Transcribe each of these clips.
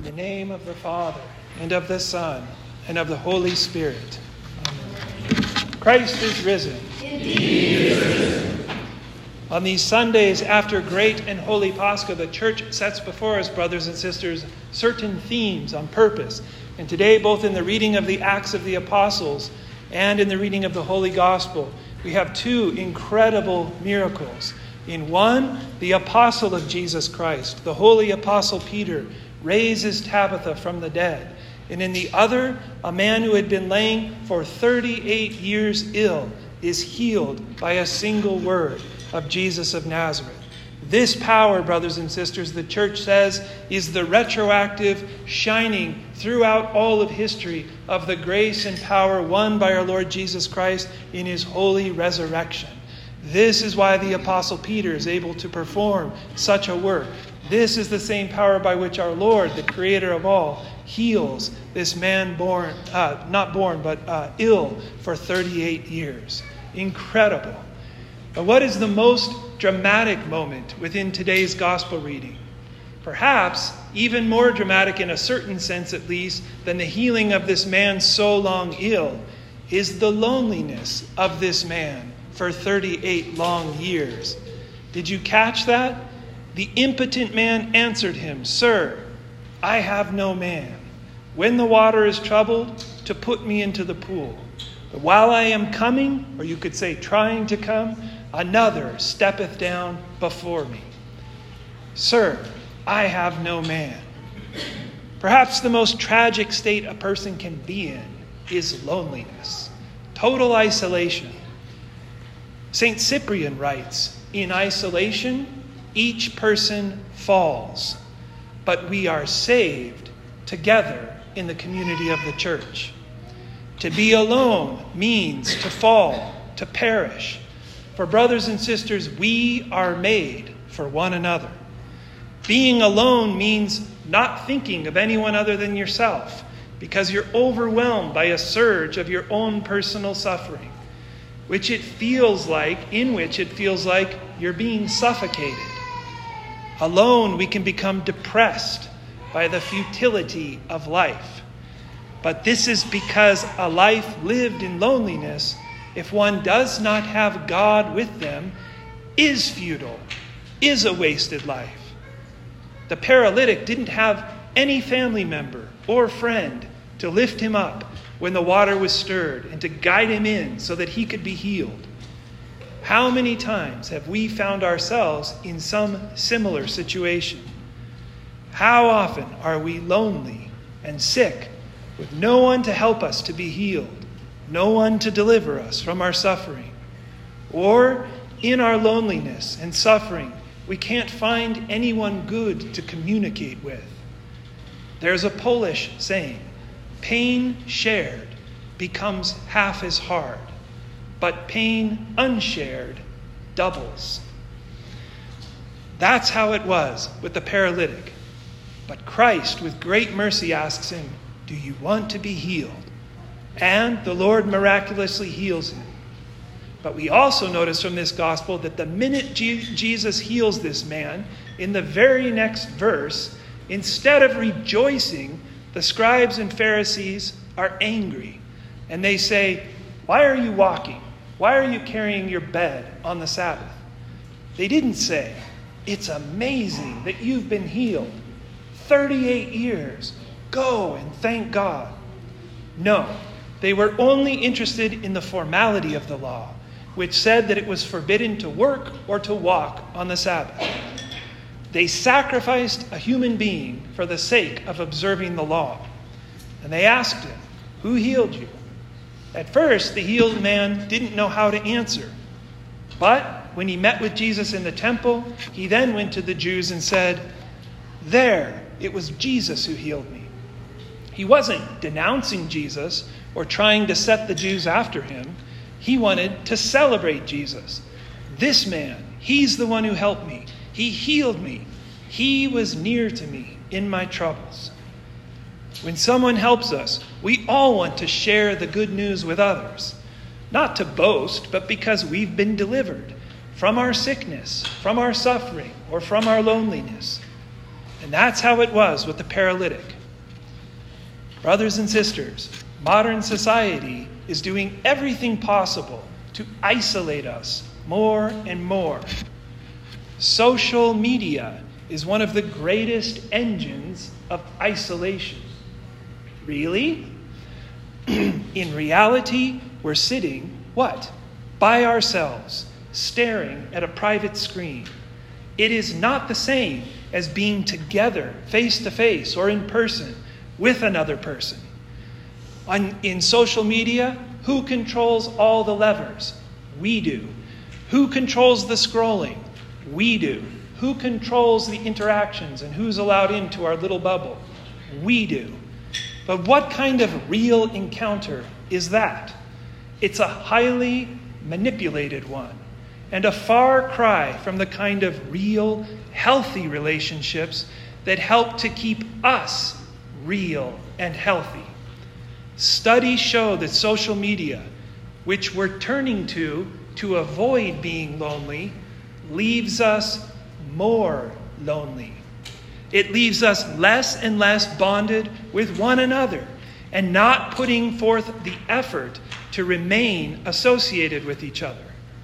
the name of the Father, and of the Son, and of the Holy Spirit. Amen. Christ is risen. Indeed he is risen. On these Sundays after Great and Holy Pascha, the Church sets before us, brothers and sisters, certain themes on purpose. And today, both in the reading of the Acts of the Apostles and in the reading of the Holy Gospel, we have two incredible miracles. In one, the apostle of Jesus Christ, the holy apostle Peter, raises Tabitha from the dead. And in the other, a man who had been laying for 38 years ill is healed by a single word of Jesus of Nazareth. This power, brothers and sisters, the Church says, is the retroactive shining throughout all of history of the grace and power won by our Lord Jesus Christ in his holy resurrection. This is why the Apostle Peter is able to perform such a work. This is the same power by which our Lord, the Creator of all, heals this man ill for 38 years. Incredible. But what is the most dramatic moment within today's gospel reading? Perhaps even more dramatic in a certain sense at least than the healing of this man so long ill is the loneliness of this man for 38 long years. Did you catch that? The impotent man answered him, "Sir, I have no man, when the water is troubled, to put me into the pool. But while I am coming," or you could say trying to come, "another steppeth down before me. Sir, I have no man." Perhaps the most tragic state a person can be in is loneliness, total isolation. St. Cyprian writes, "In isolation, each person falls, but we are saved together in the community of the Church." To be alone means to fall, to perish. For brothers and sisters, we are made for one another. Being alone means not thinking of anyone other than yourself, because you're overwhelmed by a surge of your own personal suffering, in which it feels like you're being suffocated. Alone, we can become depressed by the futility of life. But this is because a life lived in loneliness, if one does not have God with them, is futile, is a wasted life. The paralytic didn't have any family member or friend to lift him up when the water was stirred and to guide him in so that he could be healed. How many times have we found ourselves in some similar situation? How often are we lonely and sick with no one to help us to be healed, no one to deliver us from our suffering? Or in our loneliness and suffering, we can't find anyone good to communicate with. There's a Polish saying, "Pain shared becomes half as hard, but pain unshared doubles." That's how it was with the paralytic. But Christ, with great mercy, asks him, "Do you want to be healed?" And the Lord miraculously heals him. But we also notice from this gospel that the minute Jesus heals this man, in the very next verse, instead of rejoicing, the scribes and Pharisees are angry. And they say, "Why are you walking? Why are you carrying your bed on the Sabbath?" They didn't say, "It's amazing that you've been healed. 38 years. Go and thank God." No, they were only interested in the formality of the law, which said that it was forbidden to work or to walk on the Sabbath. They sacrificed a human being for the sake of observing the law. And they asked him, "Who healed you?" At first, the healed man didn't know how to answer. But when he met with Jesus in the temple, he then went to the Jews and said, "There, it was Jesus who healed me." He wasn't denouncing Jesus or trying to set the Jews after him. He wanted to celebrate Jesus. This man, he's the one who helped me. He healed me. He was near to me in my troubles. When someone helps us, we all want to share the good news with others. Not to boast, but because we've been delivered from our sickness, from our suffering, or from our loneliness. And that's how it was with the paralytic. Brothers and sisters, modern society is doing everything possible to isolate us more and more. Social media is one of the greatest engines of isolation. Really? In reality, we're sitting, what? By ourselves, staring at a private screen. It is not the same as being together, face to face or in person with another person. In social media, who controls all the levers? We do. Who controls the scrolling? We do. Who controls the interactions and who's allowed into our little bubble? We do. But what kind of real encounter is that? It's a highly manipulated one, and a far cry from the kind of real, healthy relationships that help to keep us real and healthy. Studies show that social media, which we're turning to avoid being lonely, leaves us more lonely. It leaves us less and less bonded with one another and not putting forth the effort to remain associated with each other.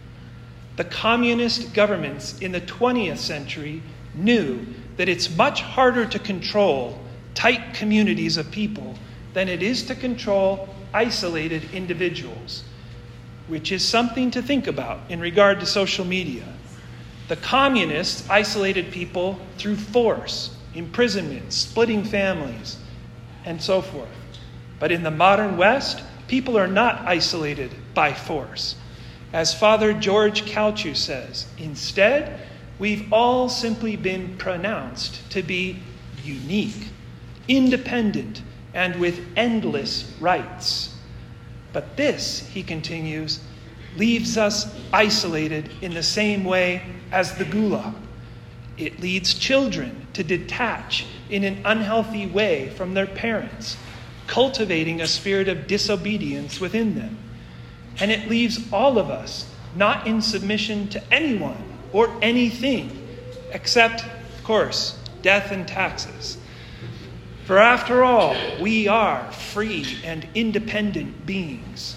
The communist governments in the 20th century knew that it's much harder to control tight communities of people than it is to control isolated individuals, which is something to think about in regard to social media. The communists isolated people through force, imprisonment, splitting families, and so forth. But in the modern West, people are not isolated by force. As Father George Calciu says, instead, we've all simply been pronounced to be unique, independent, and with endless rights. But this, he continues, leaves us isolated in the same way as the Gulag. It leads children to detach in an unhealthy way from their parents, cultivating a spirit of disobedience within them. And it leaves all of us not in submission to anyone or anything, except, of course, death and taxes. For after all, we are free and independent beings.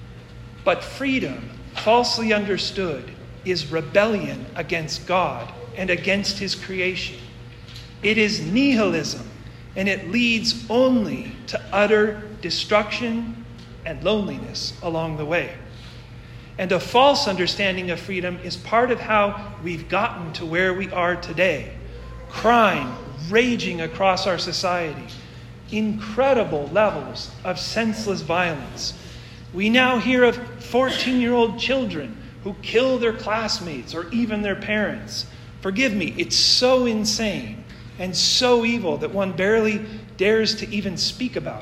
But freedom, falsely understood, is rebellion against God and against his creation. It is nihilism, and it leads only to utter destruction and loneliness along the way. And a false understanding of freedom is part of how we've gotten to where we are today. Crime raging across our society. Incredible levels of senseless violence. We now hear of 14-year-old children who kill their classmates or even their parents. Forgive me, it's so insane and so evil that one barely dares to even speak about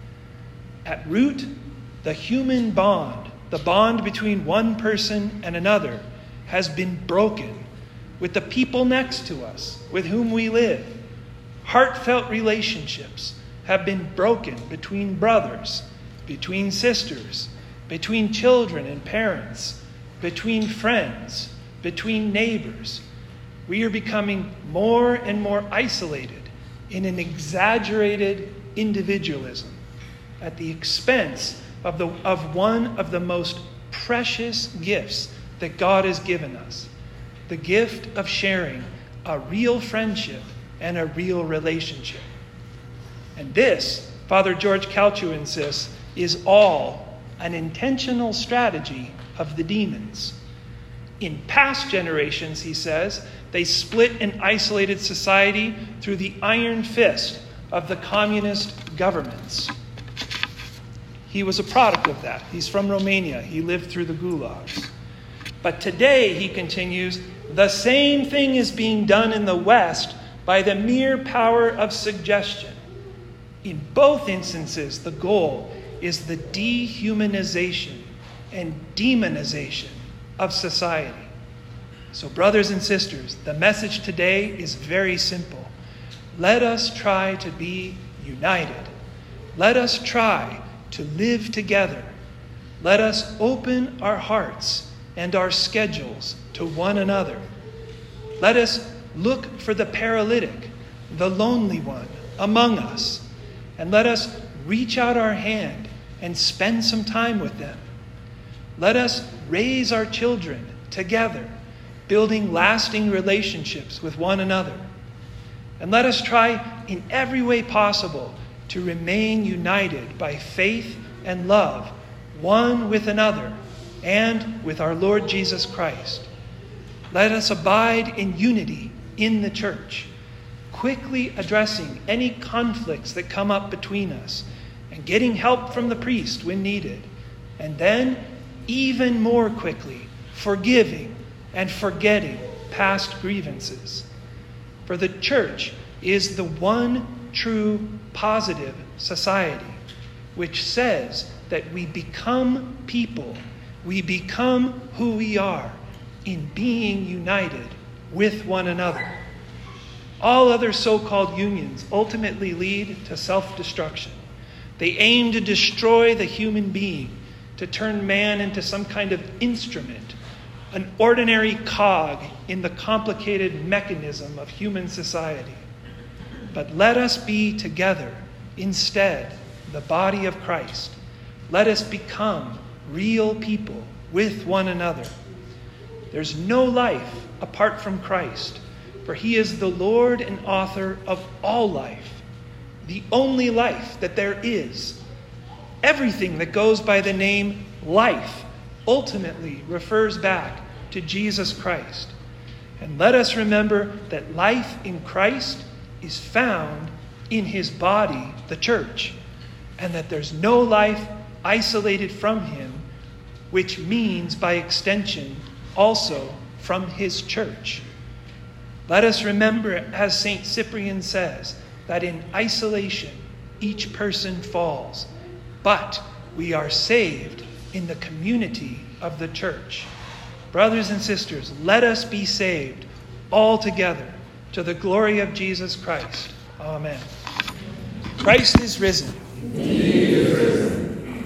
it. At root, the human bond, the bond between one person and another, has been broken with the people next to us, with whom we live. Heartfelt relationships have been broken between brothers, between sisters, between children and parents, between friends, between neighbors. We are becoming more and more isolated in an exaggerated individualism at the expense of one of the most precious gifts that God has given us, the gift of sharing a real friendship and a real relationship. And this, Father George Calciu insists, is all an intentional strategy of the demons. In past generations, he says, they split and isolated society through the iron fist of the communist governments. He was a product of that. He's from Romania. He lived through the gulags. But today, he continues, the same thing is being done in the West by the mere power of suggestion. In both instances, the goal is the dehumanization and demonization of society. So, brothers and sisters, the message today is very simple. Let us try to be united. Let us try to live together. Let us open our hearts and our schedules to one another. Let us look for the paralytic, the lonely one among us, and let us reach out our hand and spend some time with them. Let us raise our children together, building lasting relationships with one another. And let us try in every way possible to remain united by faith and love, one with another and with our Lord Jesus Christ. Let us abide in unity in the church, quickly addressing any conflicts that come up between us and getting help from the priest when needed. And then, even more quickly, forgiving and forgetting past grievances. For the church is the one true positive society which says that we become people, we become who we are in being united with one another. All other so-called unions ultimately lead to self-destruction. They aim to destroy the human being, to turn man into some kind of instrument, an ordinary cog in the complicated mechanism of human society. But let us be together instead, the body of Christ. Let us become real people with one another. There's no life apart from Christ, for he is the Lord and author of all life, the only life that there is. Everything that goes by the name life ultimately refers back to Jesus Christ. And let us remember that life in Christ is found in his body, the church, and that there's no life isolated from him, which means by extension also from his church. Let us remember, as St. Cyprian says, that in isolation each person falls, but we are saved in the community of the church. Brothers and sisters, let us be saved all together to the glory of Jesus Christ. Amen. Christ is risen. He is risen.